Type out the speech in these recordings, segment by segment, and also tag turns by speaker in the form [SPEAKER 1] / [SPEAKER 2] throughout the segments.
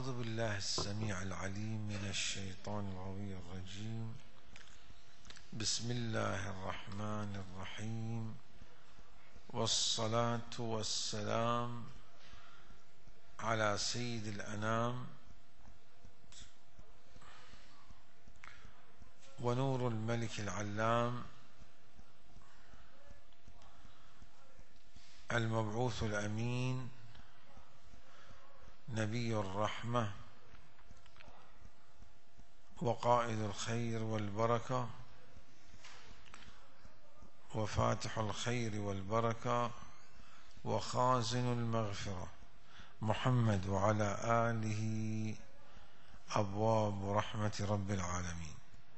[SPEAKER 1] أعوذ بالله السميع العليم من الشيطان الغوي الرجيم. بسم الله الرحمن الرحيم، والصلاة والسلام على سيد الأنام ونور الملك العلام المبعوث الأمين نبي الرحمة وقائد الخير والبركة وفاتح الخير والبركة وخازن المغفرة محمد وعلى آله أبواب رحمة رب العالمين.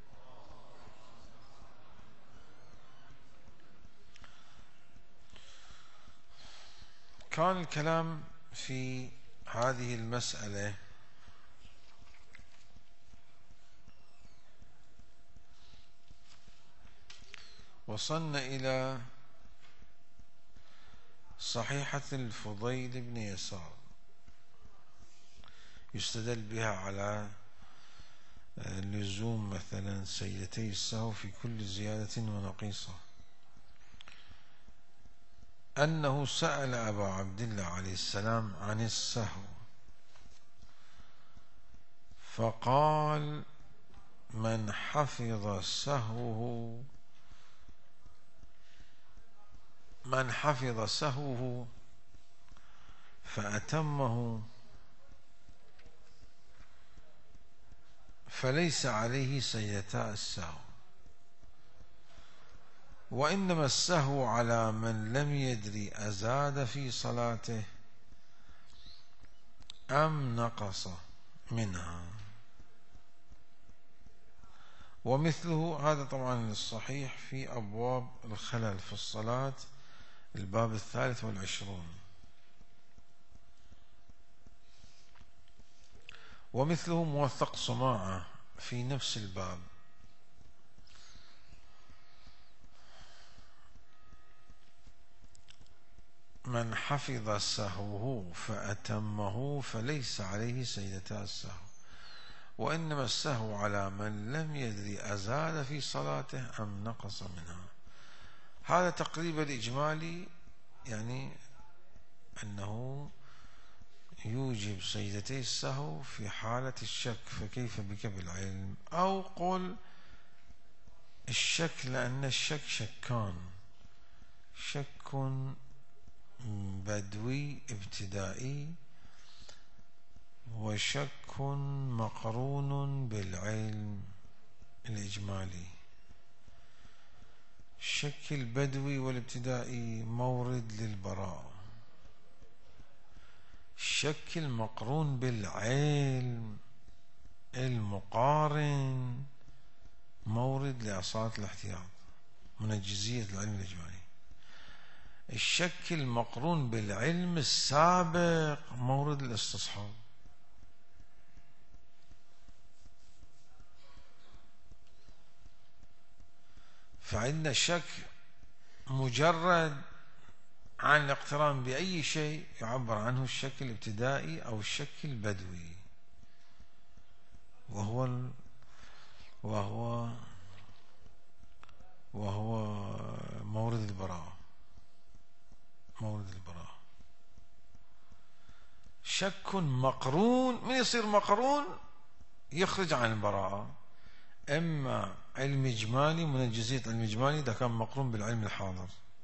[SPEAKER 1] كان الكلام في هذه المسألة وصلنا إلى صحيحة الفضيل بن يسار يستدل بها على لزوم مثلا سيدتي السهو في كل زيادة ونقيصة، أنه سأل أبا عبد الله عليه السلام عن السهو فقال: من حفظ سهوه فأتمه فليس عليه سيدتا السهو، وإنما السهو على من لم يدري أزاد في صلاته أم نقص منها. ومثله هذا طبعا الصحيح في أبواب الخلل في الصلاة الباب 23، ومثله موثق صماعة في نفس الباب. من حفظ سهوه فأتمه فليس عليه سيدتا السهو، وإنما السهو على من لم يدري أزاد في صلاته أم نقص منها. هذا تقريبا الإجمالي، يعني أنه يوجب سيدتي السهو في حالة الشك، فكيف بك بالعلم؟ أو قل الشك، لأن الشك شكان: شك بدوي ابتدائي وشك مقرون بالعلم الإجمالي. الشك البدوي والابتدائي مورد للبراءة، الشك المقرون بالعلم المقارن مورد لأصالة الاحتياط، منجزية العلم الإجمالي. الشك المقرون بالعلم السابق مورد الاستصحاب. فإن الشك مجرد عن الاقتران بأي شيء يعبر عنه الشك الابتدائي أو الشك البدوي، وهو مورد البراءة. شك مقرون، من يصير مقرون يخرج عن البراءة، إما علم إجمالي منجزية علم إجمالي إذا كان مقرون بالعلم الحاضر،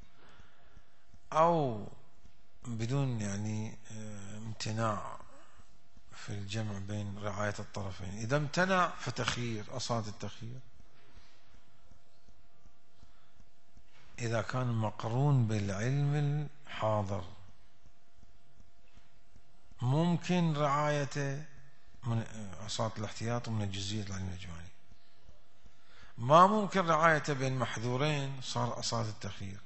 [SPEAKER 1] أو بدون يعني امتناع في الجمع بين رعاية الطرفين. إذا امتنع فتخيير، أصالة التخيير. إذا كان مقرون بالعلم الحاضر ممكن رعايته من أصالة الاحتياط ومن جزئية العلم الإجمالي. ما ممكن رعايته بين محذورين، صار أصالة التخيير.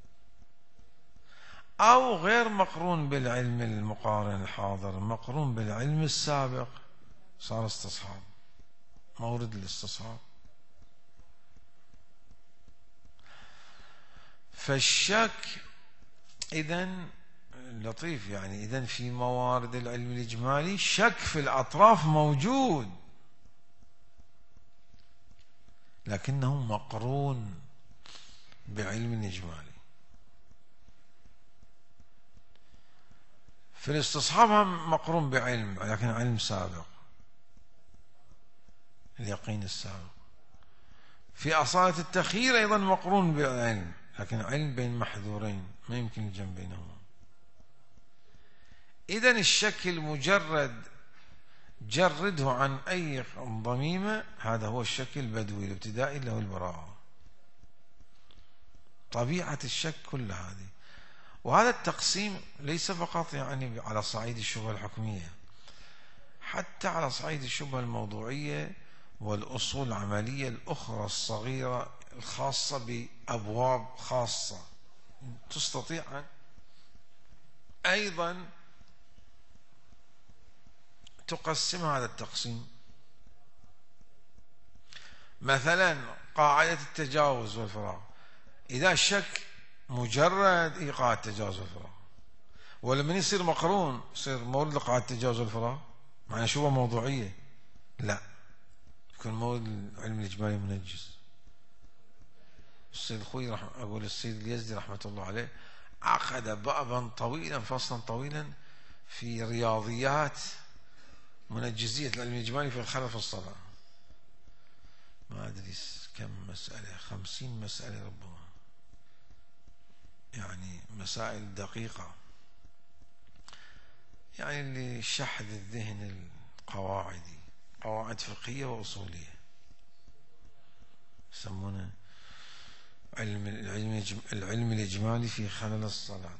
[SPEAKER 1] أو غير مقرون بالعلم المقارن الحاضر، مقرون بالعلم السابق، صار استصحاب، مورد الاستصحاب. فالشك إذن لطيف يعني. إذن في موارد العلم الإجمالي شك في الأطراف موجود، لكنه مقرون بعلم إجمالي. في الاستصحاب هم مقرون بعلم، لكن علم سابق، اليقين السابق. في أصالة التخيير أيضا مقرون بعلم، لكن علم بين محذورين ما يمكن الجمع بينهما. إذن الشك المجرد جرده عن أي ضميمة، هذا هو الشك البدوي الابتدائي اللي هو البراءة. طبيعة الشك كل هذه. وهذا التقسيم ليس فقط يعني على صعيد الشبهة الحكمية، حتى على صعيد الشبهة الموضوعية والأصول العملية الأخرى الصغيرة الخاصة بأبواب خاصة تستطيع أيضا تقسم هذا التقسيم. مثلا قاعدة التجاوز والفراغ، إذا شك مجرد إيقاع التجاوز والفراغ، ولما يصير مقرون يصير مورد لقاعدة التجاوز والفراغ، معنى شبهة موضوعية لا، يكون مورد العلم الإجمالي منجز. السيد الخوي أقول السيد اليزدي رحمة الله عليه عقد بابا طويلا، فصلا طويلا في رياضيات منجزية العلم الإجمالي في الخلف الصلاة، ما أدري كم مسألة، 50 مسألة ربما، يعني مسائل دقيقة، يعني لشحذ الذهن القواعدي، قواعد فقهية وأصولية، يسمونه العلم الإجمالي في خلل الصلاة.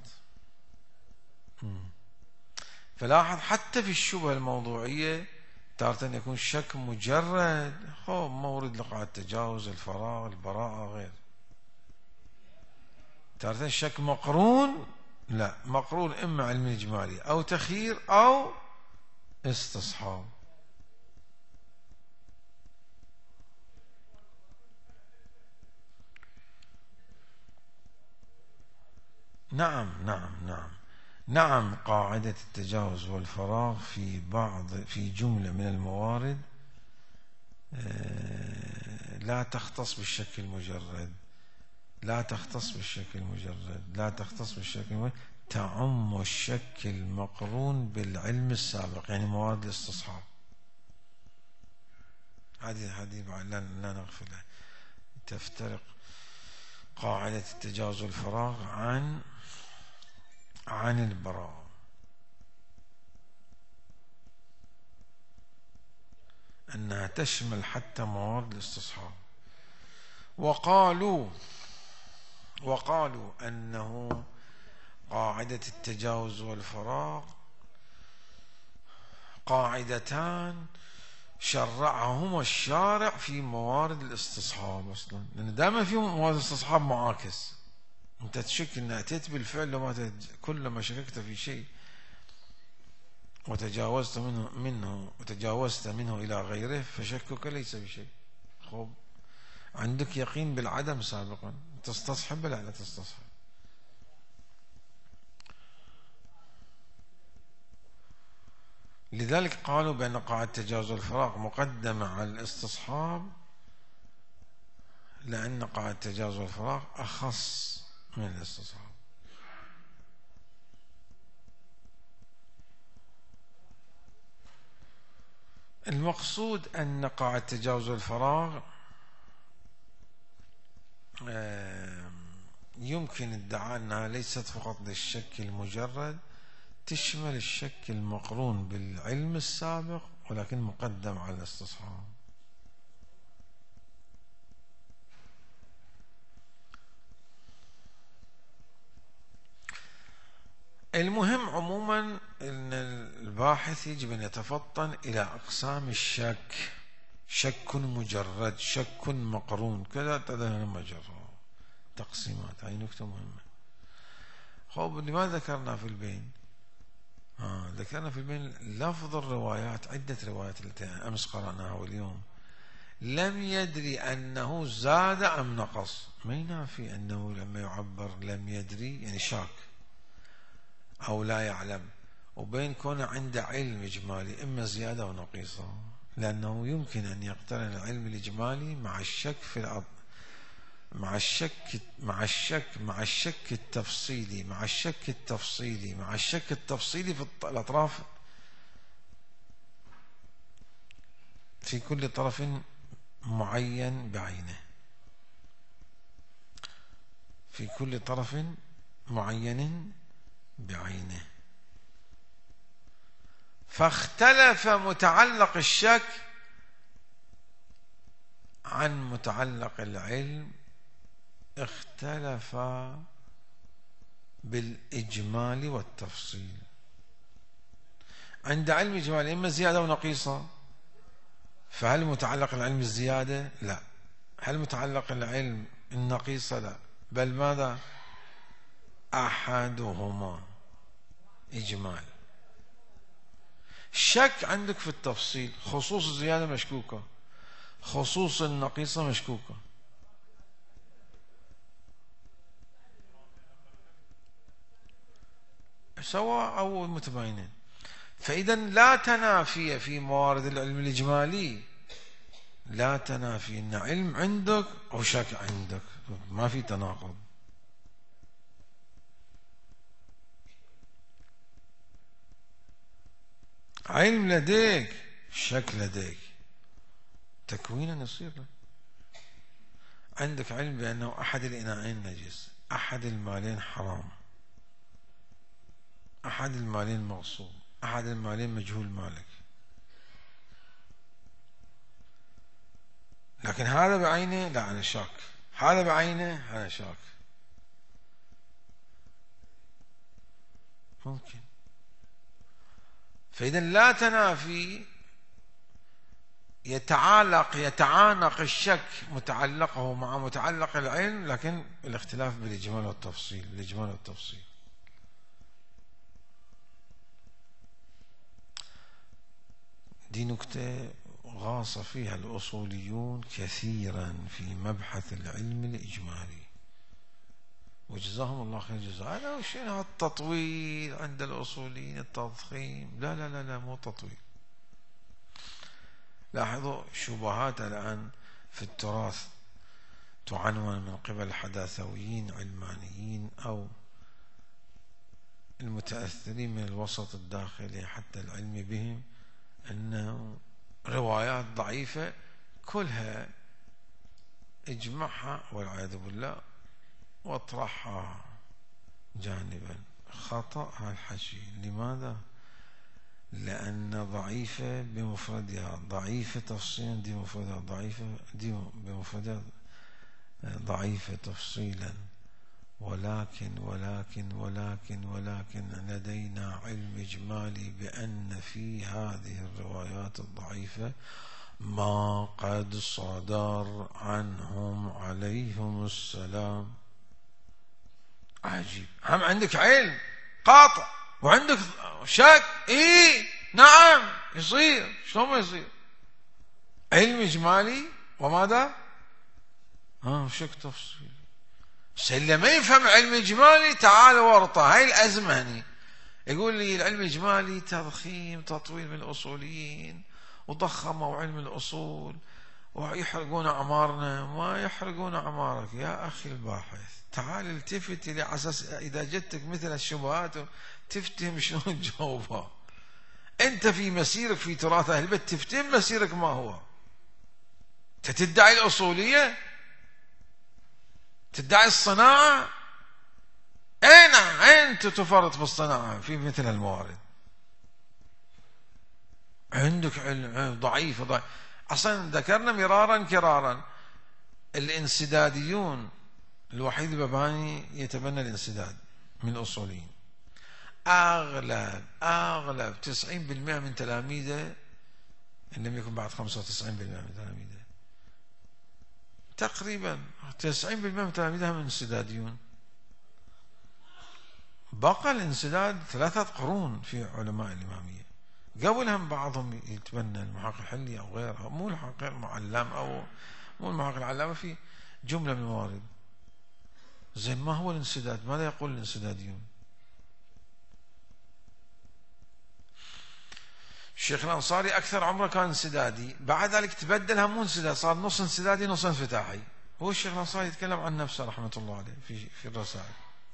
[SPEAKER 1] فلاحظ حتى في الشبهة الموضوعية تارة يكون شك مجرد مورد لقاعدة التجاوز، الفراغ، البراءة، غير. تارة الشك مقرون، لا، مقرون إما علم إجمالي أو تخيير أو استصحاب. نعم قاعدة التجاوز والفراغ في جملة من الموارد لا تختص بالشك المجرد، تعم الشك المقرون بالعلم السابق، يعني موارد الاستصحاب. هذه لا نغفلها. تفترق قاعدة التجاوز والفراغ عن البراءة. أنها تشمل حتى موارد الاستصحاب. وقالوا أنه قاعدة التجاوز والفراغ قاعدتان شرعهما الشارع في موارد الاستصحاب أصلا، لأن دائما في موارد الاستصحاب معاكس. أنت تشك أن أتيت بالفعل، لما كلما شككت في شيء وتجاوزت منه إلى غيره فشكك ليس بشيء. عندك يقين بالعدم سابقا، تستصحب لا تستصحب. لذلك قالوا بأن قاعدة تجاوز الفراغ مقدمة على الاستصحاب، لأن قاعدة تجاوز الفراغ أخص من الاستصحاب. المقصود أن قاعدة تجاوز الفراغ يمكن ادعاء أنها ليست فقط للشك المجرد، تشمل الشك المقرون بالعلم السابق ولكن مقدم على الاستصحاب. المهم عموما أن الباحث يجب أن يتفطن إلى أقسام الشك: شك مجرد، شك مقرون، كذا مجرد، تقسيمات. هاي نكتة مهمة. لماذا ذكرنا في البين؟ ذكرنا في البين لفظ الروايات، عدة روايات التي أمس قرأناها واليوم، لم يدري أنه زاد أم نقص. ما ينافي أنه لما يعبر لم يدري يعني شاك، أو لا يعلم، وبين كونه عنده علم إجمالي إما زيادة أو نقيصة، لأنه يمكن أن يقترن العلم الإجمالي مع الشك في الأرض، مع الشك التفصيلي، مع الشك التفصيلي في الأطراف، في كل طرف معين بعينه، في كل طرف معين بعينه. فاختلف متعلق الشك عن متعلق العلم، اختلف بالإجمال والتفصيل. عند علم إجمالي إما زيادة ونقيصة، فهل متعلق العلم الزيادة؟ لا. هل متعلق العلم النقيصة؟ لا، بل ماذا؟ أحدهما إجمال. الشك عندك في التفصيل، خصوص الزيادة مشكوكة، خصوص النقيصة مشكوكة. سواء أو متباينين. فإذا لا تنافي في موارد العلم الإجمالي، لا تنافي إن علم عندك أو شك عندك، ما في تناقض. علم لديك، شك لديك، تكوينا يصير لك. عندك علم بأنه أحد الإناءين نجس، أحد المالين حرام، أحد المالين مغصوب، أحد المالين مجهول مالك، لكن هذا بعينه لا أنا شاك، هذا بعينه أنا شاك. ممكن. فإذا لا تنافي، يتعانق الشك متعلقه مع متعلق العلم، لكن الاختلاف بالإجمال والتفصيل، بالإجمال والتفصيل. دي نكتة غاص فيها الأصوليون كثيرا في مبحث العلم الإجمالي، وجزاهم الله خير الجزاء. أنا وشين التطويل عند الأصوليين، التضخيم، لا لا لا لا، مو تطويل. لاحظوا شبهات الآن في التراث تعنون من قبل الحداثويين علمانيين أو المتأثرين من الوسط الداخلي حتى العلم بهم، أنه روايات ضعيفة كلها اجمعها والعياذ بالله واطرحها جانبا. خطأ هالحكي. لماذا؟ لأن ضعيفة بمفردها، ضعيفة تفصيلا دي مفردها، ضعيفة دي بمفردها ضعيفة تفصيلا، ولكن لدينا علم إجمالي بأن في هذه الروايات الضعيفة ما قد صدر عنهم عليهم السلام. عجيب. هم عندك علم قاطع وعندك شك. ايه نعم يصير. شلون ما يصير؟ علم إجمالي وماذا؟ شك تفصيلي. اللي ما يفهم علم إجمالي تعال ورطة. هاي الأزمة هني. يقول لي العلم الإجمالي تضخيم تطويل من الأصوليين، وضخموا علم الأصول ويحرقون أعمارنا. ما يحرقون أعمارك يا أخي الباحث. تعال التفت لي على أساس إذا جتك مثل الشبهات تفتهم شلون تجاوبها. أنت في مسيرك في تراث أهل البيت تفتهم مسيرك ما هو. تدعي الأصولية، تدعي الصناعة. أين تفرط في الصناعة في مثل الموارد؟ عندك علم ضعيف. أصلا ذكرنا مرارا كرارا الانسداديون. الوحيد الباباني يتبنى الانسداد من الأصوليين. أغلب 90% من تلاميذه، إن لم يكن بعد 95% من تلاميذه، تقريبا 90% من تلاميذه من انسداديون. بقى الانسداد 3 قرون في علماء الإمامية. قبلهم بعضهم يتبنى المحقق الحلي أو غيرها، مو المحقق المعلم أو مو المحقق العلامة، في جملة من الموارد. زين ما هو الانسداد؟ ماذا يقول الانسداديون؟ الشيخ الأنصاري أكثر عمره كان انسدادي، بعد ذلك تبدل هم انسداد، صار نص انسدادي نص انفتاحي. هو الشيخ الأنصاري يتكلم عن نفسه رحمة الله عليه في الرسائل.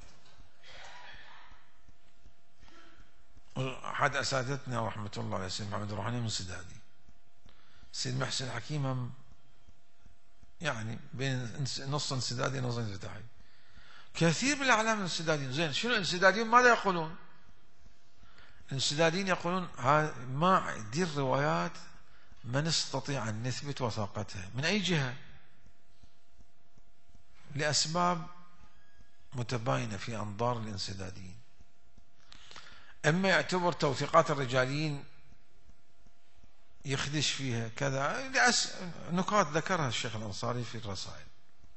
[SPEAKER 1] أحد أساتذتنا رحمة الله عليه السيد محمد الروحاني انسدادي. السيد محسن الحكيم هم يعني بين نص انسدادي نص انفتاحي. كثير من الأعلام الانسداديين. زين شنو الانسداديين ماذا يقولون؟ الانسداديين يقولون ما دي الروايات ما نستطيع أن نثبت وثاقتها من أي جهة، لأسباب متباينة في أنظار الانسداديين. أما يعتبر توثيقات الرجاليين يخدش فيها كذا، نقاط ذكرها الشيخ الأنصاري في الرسائل.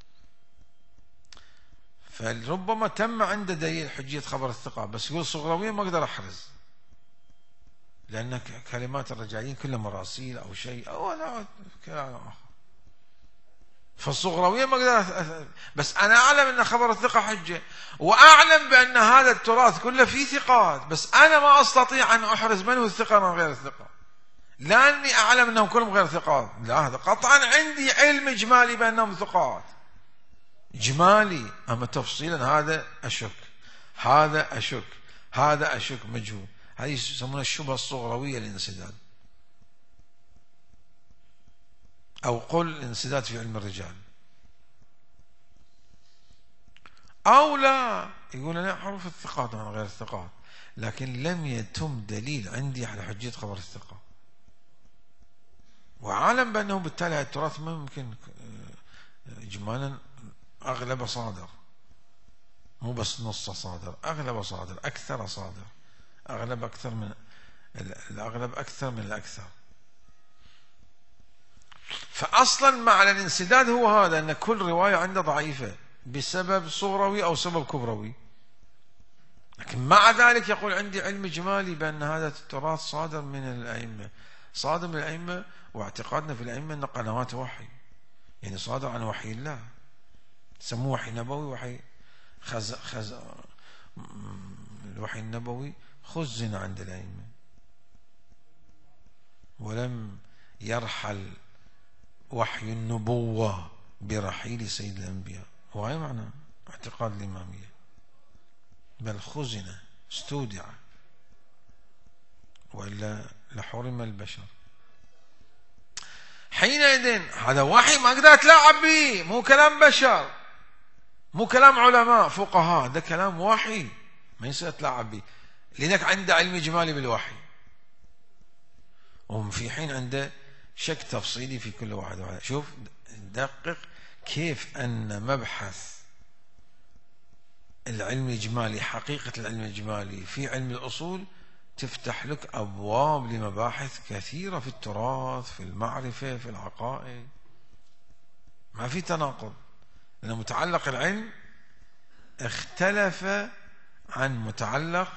[SPEAKER 1] فربما تم عنده دليل حجية خبر الثقة، بس يقول صغروية ما أقدر أحرز، لأن كلمات الرجاليين كلها مراسيل أو شيء أو لا كلام آخر. فالصغروية ما أقدر بس أنا أعلم أن خبر الثقة حجة، وأعلم بأن هذا التراث كله فيه ثقات، بس أنا ما أستطيع أن أحرز من هو الثقة من غير الثقة، لأني أعلم أنهم كلهم غير ثقات. لا، هذا قطعا عندي علم إجمالي بأنهم ثقات إجمالي، أما تفصيلا هذا أشك، هذا أشك، هذا أشك، مجهول. هذه يسمونها الشبهة الصغروية للانسداد، أو قل الانسداد في علم الرجال. أو لا يقول أنا أعرف الثقات عن غير الثقات، لكن لم يتم دليل عندي على حجية خبر الثقة، وعالم بأنه بالتالي التراث ما ممكن إجمالا أغلب صادر، مو بس نص صادر، أغلب صادر، أكثر صادر، أغلب أكثر من الأغلب أكثر من الأكثر. فأصلا معنى الانسداد هو هذا، أن كل رواية عنده ضعيفة بسبب صغروي أو سبب كبروي، لكن مع ذلك يقول عندي علم إجمالي بأن هذا التراث صادر من الأئمة، صادر من الأئمة، واعتقادنا في الأئمة أن قنوات وحي، يعني صادر عن وحي الله، سموه وحي نبوي، وحي الوحي النبوي خزن عند الأئمة، ولم يرحل وحي النبوة برحيل سيد الأنبياء، وهي معنى اعتقاد الإمامية، بل خزن استودع، وإلا لحرم البشر. حينئذ هذا وحي ما أقدر أتلاعب به، مو كلام بشر، مو كلام علماء فقهاء، هذا كلام وحي ما يصير أتلاعب به، لذلك عنده علم إجمالي بالوحي، وهم في حين عنده شك تفصيلي في كل واحد وواحد. شوف دقق كيف أن مبحث العلم الإجمالي، حقيقة العلم الإجمالي في علم الأصول تفتح لك أبواب لمباحث كثيرة في التراث، في المعرفة، في العقائد، ما في تناقض، لأن متعلق العلم اختلف عن متعلق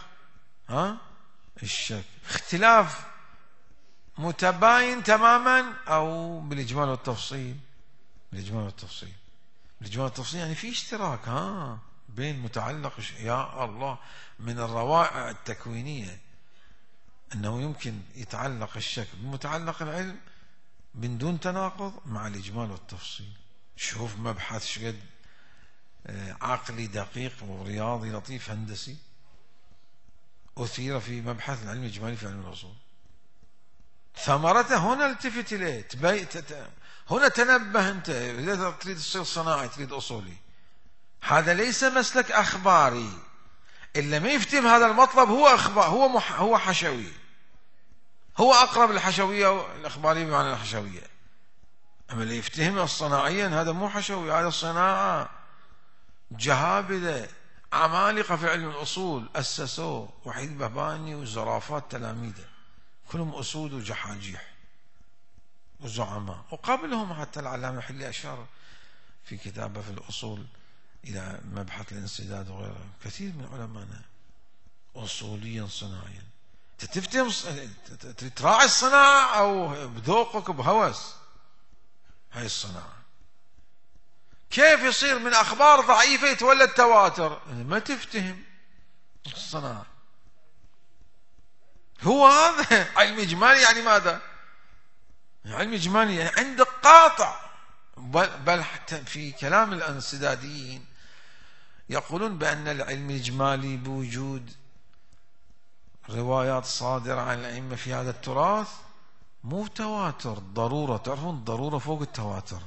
[SPEAKER 1] الشك، اختلاف متباين تماما، أو بالإجمال والتفصيل. بالإجمال والتفصيل، بالإجمال والتفصيل يعني في اشتراك بين متعلق يا الله، من الروائع التكوينية أنه يمكن يتعلق الشك بمتعلق العلم من دون تناقض مع الإجمال والتفصيل. شوف مبحث شقد عقلي دقيق ورياضي لطيف هندسي أثير في مبحث العلم الإجمالي في علم الأصول. ثمرته هنا التفت إليه، هنا تنبه أنت إذا تريد تصير صناعي تريد أصولي. هذا ليس مسلك أخباري، إلا ما يفتهم هذا المطلب هو أخبار، هو حشوي، هو أقرب للحشوية الأخبارية بمعنى الحشوية. أما اللي يفتهم الصناعيا هذا مو حشوي، هذا صناعة، جهابذة عمالقة في علم الأصول أسسوه، وحيد بهباني وزرافات تلاميذه كلهم أسود وجحاجيح وزعماء، وقبلهم حتى العلامة حلي أشار في كتابه في الأصول إلى مبحث الانسداد وغيره، كثير من علمائنا أصوليا صناعيا. تفتهم تراعي الصناعة أو بذوقك بهوس هاي الصناعة. كيف يصير من أخبار ضعيفة يتولد تواتر؟ ما تفتهم الصناعة. هو هذا علم إجمالي يعني ماذا؟ علم إجمالي يعني عندك قاطع. بل حتى في كلام الانسداديين يقولون بأن العلم الإجمالي بوجود روايات صادرة عن الأئمة في هذا التراث مو تواتر، ضرورة. تعرفون الضرورة فوق التواتر.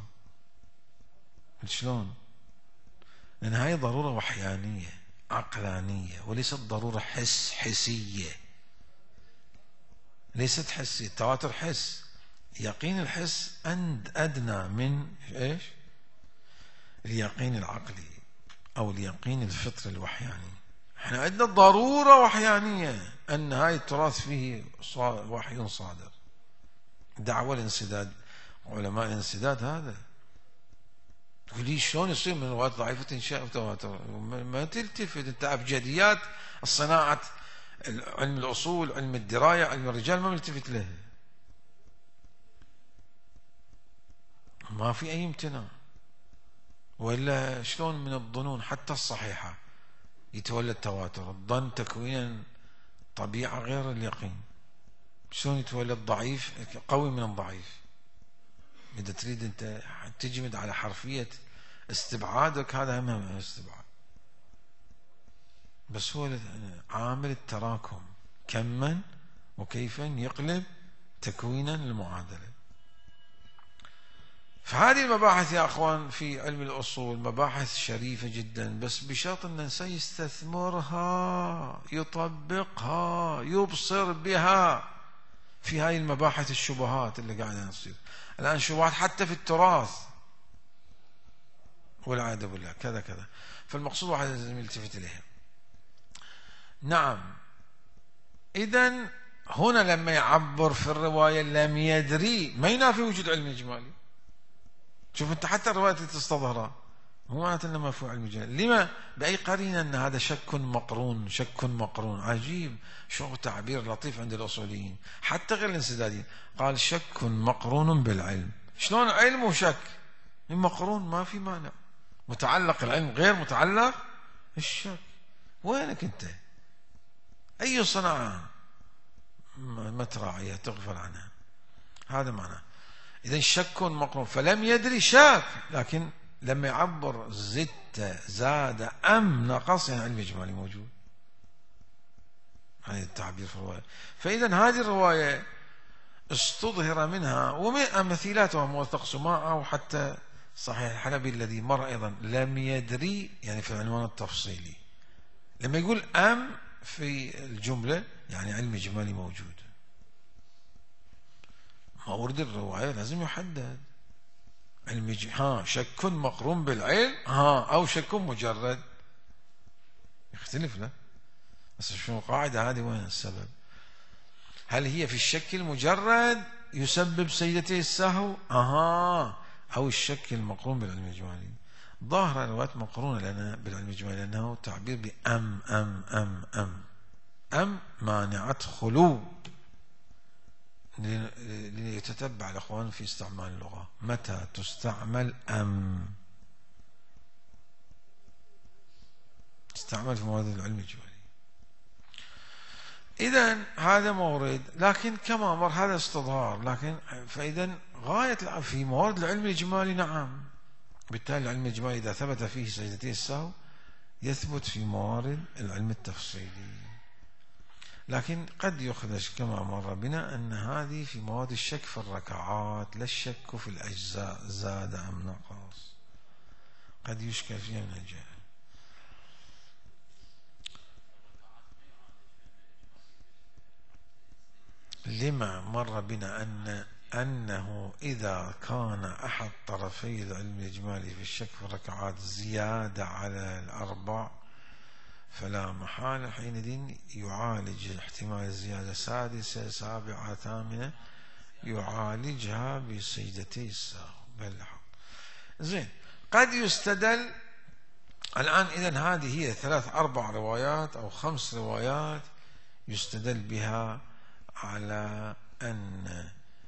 [SPEAKER 1] شلون؟ لأن هاي ضرورة وحيانية عقلانية، وليست ضرورة حسية. ليست حسية. التواتر حس، يقين الحس أدنى من إيش؟ اليقين العقلي أو اليقين الفطري الوحياني. احنا عندنا ضرورة وحيانية أن هاي التراث فيه وحي صادر. دعوة الانسداد، علماء الانسداد هذا. تقول لي شلون يصير من روايات ضعيفة تنشأ تواتر؟ ما تلتفت انت أبجديات الصناعة، علم الأصول، علم الدراية، علم الرجال ما ملتفت له. ما في أي امتناع. وإلا شلون من الظنون حتى الصحيحة يتولى التواتر؟ الظن تكوينا طبيعة غير اليقين. شلون يتولى الضعيف قوي من الضعيف؟ إذا تريد أنت تجمد على حرفية استبعادك، هذا هم استبعاد. بس هو عامل التراكم كما وكيفا يقلب تكوينا للمعادلة. فهذه المباحث يا أخوان في علم الأصول مباحث شريفة جدا، بس بشرط أن الإنسان يستثمرها، يطبقها، يبصر بها في هاي المباحث. الشبهات اللي قاعدة تصير الآن، شبهات حتى في التراث والعياذ بالله كذا كذا. فالمقصود واحد لازم يلتفت إليها. نعم. إذن هنا لما يعبر في الرواية لم يدري ما ينافي وجود علم إجمالي. شوف أنت حتى الرواية اللي تستظهرها مو معناته أنه ما في علم إجمالي. لما؟ بأي قرينة أن هذا شك مقرون. شك مقرون عجيب، شو تعبير لطيف عند الأصوليين حتى غير الانسداديين. قال شك مقرون بالعلم. شلون علم وشك مقرون؟ ما في مانع. متعلق العلم غير متعلق الشك. وينك أنت؟ أي صناعة ما تراعيها تغفل عنها؟ هذا معناه. إذا شك مقرون، فلم يدري شاك، لكن لما يعبر زدت زاد أم نقص يعني علم إجمالي موجود. هذا التعبير في الرواية. فإذا هذه الرواية استظهر منها ومثيلاتها موثق سماعة، وحتى صحيح الحلبي الذي مر أيضا لم يدري يعني في العنوان التفصيلي. لما يقول أم في الجملة يعني علم إجمالي موجود. ما ورد الرواية لازم يحدد علم شك مقرون بالعلم أو شك مجرد، يختلف له. بس شو القاعدة هذه؟ وين السبب؟ هل هي في الشك المجرد يسبب سيدتي السهو أو الشك المقرون بالعلم الإجمالي؟ ظاهر الروايات مقرونة لنا بالعلم الإجمالي لأنه تعبير بأم أم أم أم أم مانعة خلو. ليتتبع الأخوان في استعمال اللغة متى تستعمل أم. تستعمل في موارد العلم الإجمالي. إذن هذا مورد، لكن كما مر هذا استظهار. لكن فإذا غاية في موارد العلم الإجمالي نعم. بالتالي العلم الإجمالي إذا ثبت فيه سجدتي السهو يثبت في موارد العلم التفصيلي. لكن قد يخدش كما مر بنا أن هذه في مواد الشك في الركعات، لا الشك في الأجزاء زاد أم نقص. قد يشكل فيها من الجهل. لما مر بنا أنه إذا كان أحد طرفي العلم الإجمالي في الشك في الركعات زيادة على الأربع، فلا محالة حينئذ يعالج احتمال الزيادة سادسة سابعة ثامنة، يعالجها بسجدتي السهو. زين. قد يستدل الآن إذن هذه هي 3 4 روايات أو 5 روايات يستدل بها على أن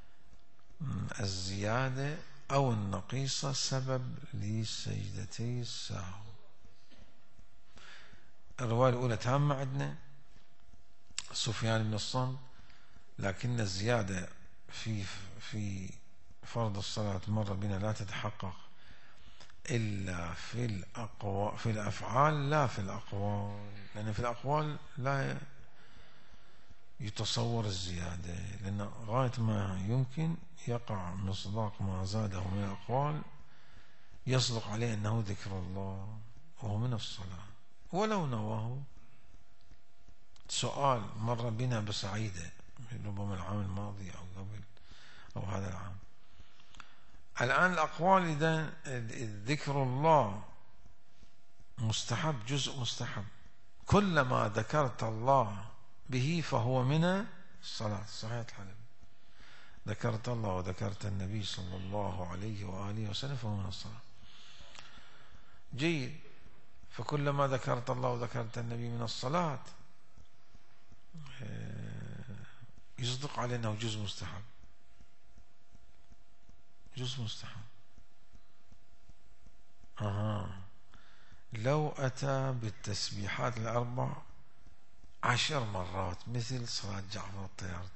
[SPEAKER 1] الزيادة أو النقيصة سبب لسجدتي السهو. الرواية الأولى تامة عندنا سفيان بن الصمت لكن الزيادة في فرض الصلاة مرة بنا لا تتحقق إلا في الأفعال لا في الأقوال، لأن في الأقوال لا يتصور الزيادة، لأن غاية ما يمكن يقع مصداق ما زاده من الأقوال يصدق عليه أنه ذكر الله وهو من الصلاة ولو نواه. سؤال مر بنا بصعيدة ربما العام الماضي أو قبل أو هذا العام. الآن الأقوال إذا ذكر الله مستحب، جزء مستحب، كلما ذكرت الله به فهو من الصلاة. صحيح الحلم ذكرت الله وذكرت النبي صلى الله عليه وآله وسلم فهو من الصلاة. جيد، فكلما ذكرت الله وذكرت النبي من الصلاة يصدق عليه أنه جزء مستحب، جزء مستحب. لو أتى بالتسبيحات الأربع 10 مرات مثل صلاة جعفر الطيار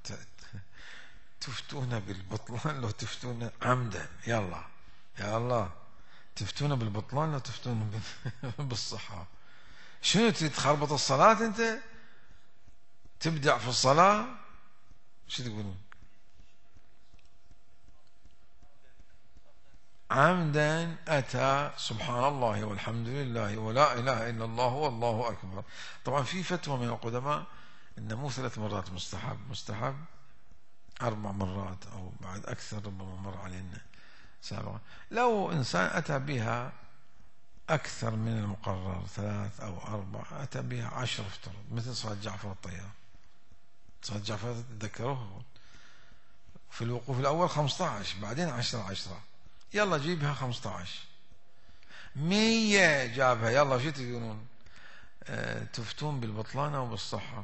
[SPEAKER 1] تفتون بالبطلان لو تفتون عمدا. يلا يا الله، تفتون بالبطلان لو تفتون بالصحة. شنو تريد تخربط الصلاة أنت؟ تبدع في الصلاة؟ شو تقولون؟ عمدا أتى سبحان الله والحمد لله ولا إله إلا الله والله أكبر. طبعا في فتوى من القدماء إنه مو 3 مرات مستحب 4 مرات أو بعد أكثر، ربما مر علينا سابقا. لو إنسان أتى بها أكثر من المقرر 3 أو 4 أتى بها 10 افترض، مثل صلاة جعفر الطيار. صلاة جعفر تذكروه في الوقوف الأول 15 بعدين 10 يلا جيبها 15 100 جابها. يلا شو تقولون؟ تفتون بالبطلان أو بالصحة؟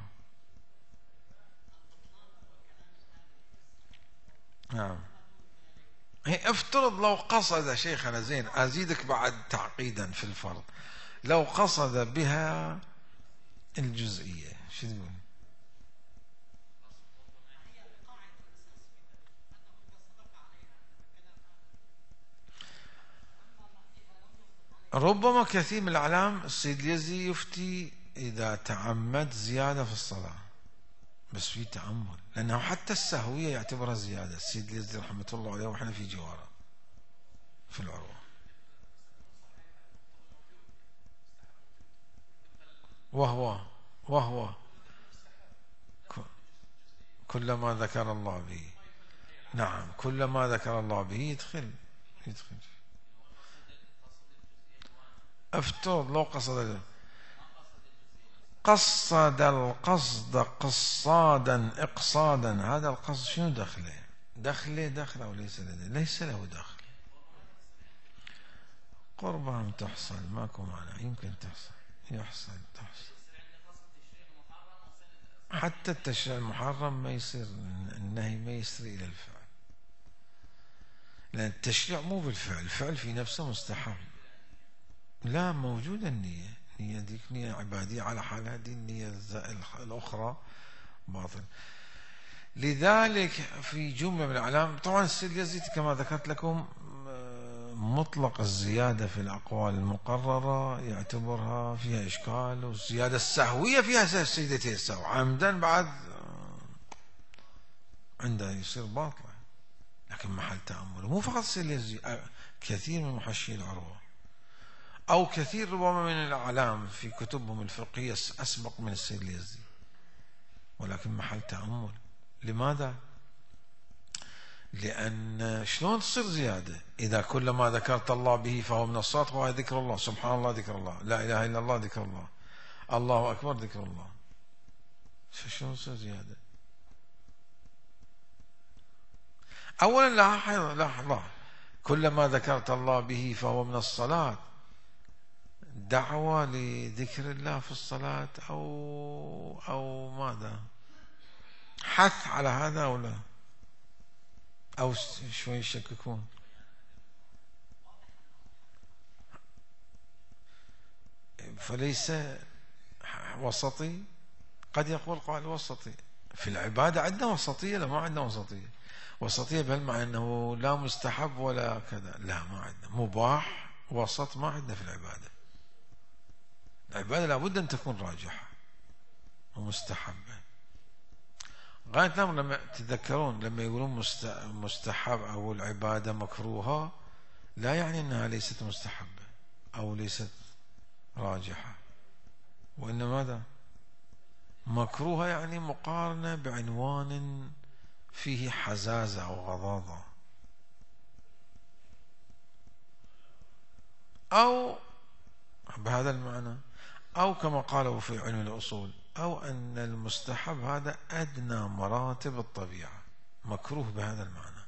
[SPEAKER 1] نعم. افترض لو قصد شيخنا زين، أزيدك بعد تعقيدا في الفرض، لو قصد بها الجزئية شو تقول؟ ربما كثير من الأعلام السيد اليزي يفتي إذا تعمد زيادة في الصلاة، بس في تأمل، لأنه حتى السهوية يعتبرها زيادة السيد اليزي رحمة الله عليه وإحنا في جواره في العروة. وهو كلما ذكر الله به. نعم، كلما ذكر الله به يدخل. افترض لو قصد القصد قصادا اقصادا، هذا القصد شنو دخله أو ليس له دخل. قربهم تحصل ماكو معنى، يمكن تحصل حتى التشريع المحرم ما يصير، النهي ما يسري إلى الفعل، لأن التشريع مو بالفعل، الفعل في نفسه مستحب. لا، موجودة النية ديك نية عبادية على حالها، هذه النية الأخرى باطل. لذلك في جملة من الأعلام، طبعا السيد اليزيد كما ذكرت لكم مطلق الزيادة في الأقوال المقررة يعتبرها فيها إشكال، والزيادة السهوية فيها سيدتي السهو عمدا بعد عنده يصير باطلة. لكن محل تأمل مو فقط السيد اليزيد، كثير من محشي العروة أو كثير ربما من الأعلام في كتبهم الفقهية أسبق من السيد اليزي، ولكن محل تأمل. لماذا؟ لأن شلون تصير زيادة إذا كلما ذكرت الله به فهو من الصلاة، وهي ذكر الله، سبحان الله ذكر الله، لا إله إلا الله ذكر الله، الله أكبر ذكر الله، شلون تصير زيادة؟ أولا لاحظ كلما ذكرت الله به فهو من الصلاة، دعوة لذكر الله في الصلاة أو ماذا؟ حث على هذا أو لا؟ أو شوي يشككون. فليس وسطي، قد يقول قائل وسطي في العبادة عندنا وسطية؟ لا، ما عندنا وسطية. وسطية بهالمعنى أنه لا مستحب ولا كذا، لا ما عندنا. مباح وسط ما عندنا في العبادة. العبادة لابد أن تكون راجحة ومستحبة. غاية الأمر لما تتذكرون لما يقولون مستحب أو العبادة مكروهة، لا يعني أنها ليست مستحبة أو ليست راجحة، وإنما ماذا؟ مكروهة يعني مقارنة بعنوان فيه حزازة أو غضاضة، أو بهذا المعنى، أو كما قالوا في علم الأصول، أو أن المستحب هذا أدنى مراتب الطبيعة. مكروه بهذا المعنى،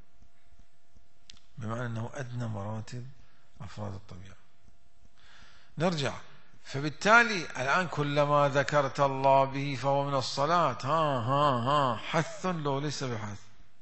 [SPEAKER 1] بمعنى أنه أدنى مراتب أفراد الطبيعة. نرجع. فبالتالي الآن كلما ذكرت الله به فهو من الصلاة. ها حث لو ليس بحث؟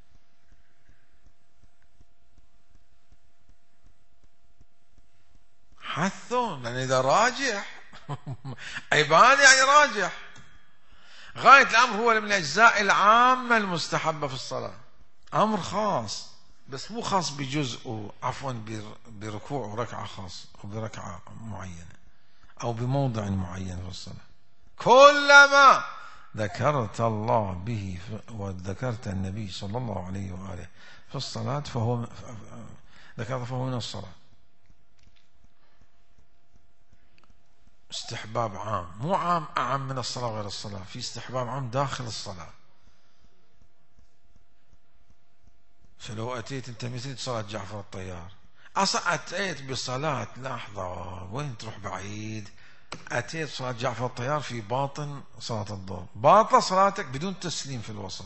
[SPEAKER 1] حث، لأن إذا راجح عبادة يعني راجح. غاية الأمر هو من الأجزاء العامة المستحبة في الصلاة، أمر خاص، بس مو خاص بجزء، عفوا بركوع وركعة خاص، أو بركعة معينة، أو بموضع معين في الصلاة. كلما ذكرت الله به وذكرت النبي صلى الله عليه وآله في الصلاة فهو من الصلاة. استحباب عام، مو عام أعم من الصلاة غير الصلاة، في استحباب عام داخل الصلاة. فلو أتيت أنت مثل صلاة جعفر الطيار، أصلا أتيت بصلاة، لحظة وين تروح بعيد، أتيت صلاة جعفر الطيار في باطن صلاة الظهر، باطلة صلاتك بدون تسليم في الوسط.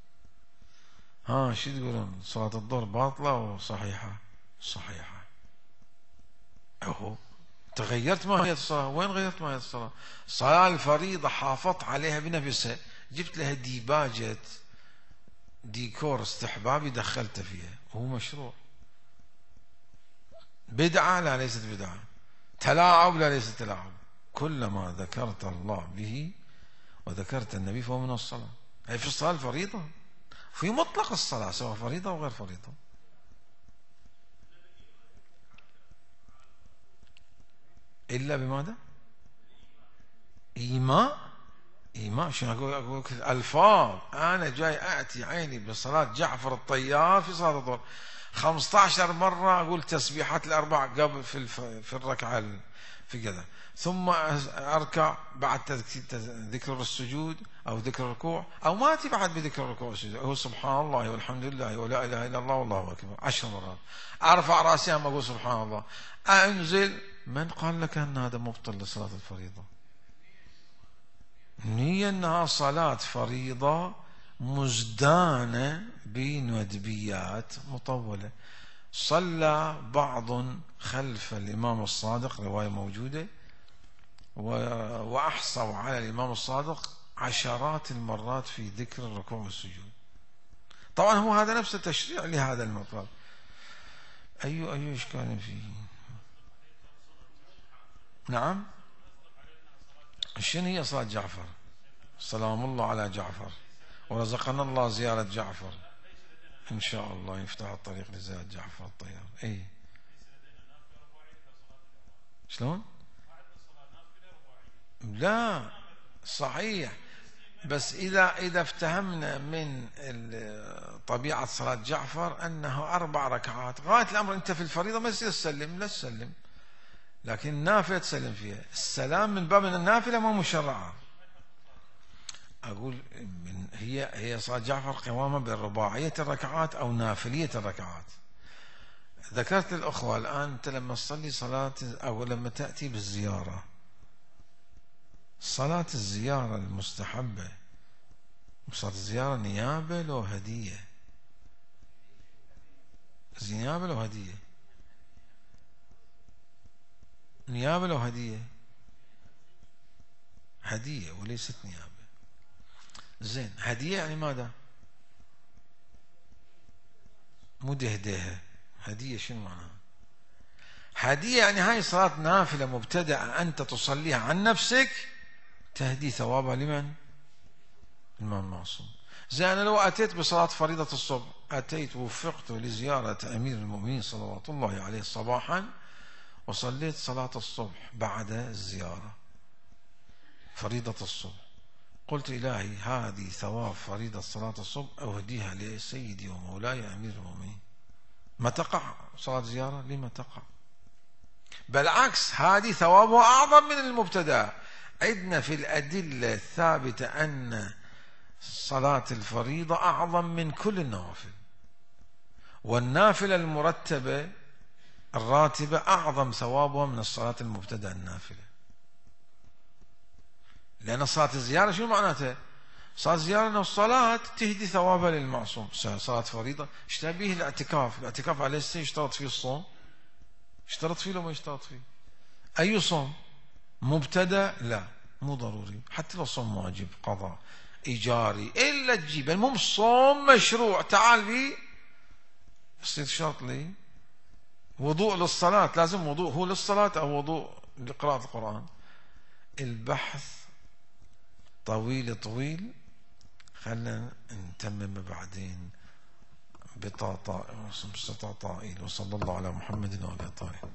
[SPEAKER 1] شو تقولون؟ صلاة الظهر باطلة وصحيحة؟ صحيحة. أهو تغيرت ماهية الصلاة. وين غيرت ماهية الصلاة؟ الصلاة الفريضة حافظت عليها بنفسها، جبت لها ديباجة ديكور استحبابي دخلت فيها، وهو مشروع. بدعة؟ لا ليست بدعة. تلاعب؟ لا ليست تلاعب. كلما ذكرت الله به وذكرت النبي فهو من الصلاة. هي في الصلاة الفريضة، في مطلق الصلاة سواء فريضة أو غير فريضة. إلا بماذا؟ إيماء. شنو أقول ألفاظ. أنا جاي أأتي عيني بصلاة جعفر الطيار في صلاة الظهر 15 مرة أقول تسبيحات الأربع قبل في الركعة في كذا، ثم أركع بعد ذكر السجود أو ذكر الركوع، أو ما أتي بعد بذكر الركوع والسجود، هو سبحان الله والحمد لله ولا إله إلا الله والله أكبر 10 مرات. أرفع رأسي أما أقول سبحان الله. أنزل. من قال لك أن هذا مبطل لصلاة الفريضة؟ هي أنها صلاة فريضة مزدانة بندبيات مطولة. صلى بعض خلف الإمام الصادق، رواية موجودة، وأحصوا على الإمام الصادق عشرات المرات في ذكر الركوع والسجود. طبعا هو هذا نفس التشريع لهذا المطلب. أي إشكال فيه؟ نعم. شنو هي صلاة جعفر؟ سلام الله على جعفر، ورزقنا الله زيارة جعفر، إن شاء الله يفتح الطريق لزيارة جعفر الطيار. أي شلون؟ لا صحيح، بس إذا افتهمنا من طبيعة صلاة جعفر أنه 4 ركعات، غاية الأمر أنت في الفريضة ما يصير تسلم، لا تسلم، لكن النافلة تسلم فيها. السلام من باب النافلة ما مشرعة. أقول هي صلاة جعفر قوامة بين رباعية الركعات أو نافلية الركعات. ذكرت الأخوة الآن أنت لما تصلي صلاة أو لما تأتي بالزيارة، صلاة الزيارة المستحبة، صلاة الزيارة نيابة لو هدية؟ نيابة لو هدية؟ نيابة لو هدية؟ هدية وليست نيابة. زين، هدية يعني ماذا؟ مو دهديها. هدية شنو معناها؟ هدية يعني هاي صلاة نافلة مبتدعة أنت تصليها عن نفسك، تهدي ثوابها لمن؟ الماء المعصوم. زي أنا لو أتيت بصلاة فريضة الصبح، أتيت وفقت لزيارة أمير المؤمنين صلوات الله عليه صباحا، وصليت صلاة الصبح بعد الزيارة فريضة الصبح، قلت إلهي هذه ثواب فريضة صلاة الصبح أهديها لسيدي ومولاي أمير المؤمنين، ما تقع صلاة زيارة؟ لما تقع؟ بالعكس، هذه ثوابها أعظم من المبتدأ. عندنا في الأدلة الثابتة أن صلاة الفريضة أعظم من كل النوافل، والنافلة المرتبة الراتبة أعظم ثوابها من الصلاة المبتدأ النافلة. لأن صلاة الزيارة شو معناتها؟ صلاة الزيارة أن الصلاة تهدي ثوابها للمعصوم. صلاة فريضة اشتبيه الاعتكاف. الاعتكاف على السنة يشترط فيه الصوم، اشترط فيه لو ما يشترط فيه؟ أي صوم؟ مبتدأ لا، مو ضروري، حتى لو صوم واجب قضاء إيجاري إلا تجيب، المهم الصوم مشروع. تعال بي يصير شرط لي وضوء للصلاة، لازم وضوء هو للصلاة أو وضوء لقراءة القرآن. البحث طويل، خلنا نتمم بعدين بطاطا. وصلى الله على محمد وعلى آله.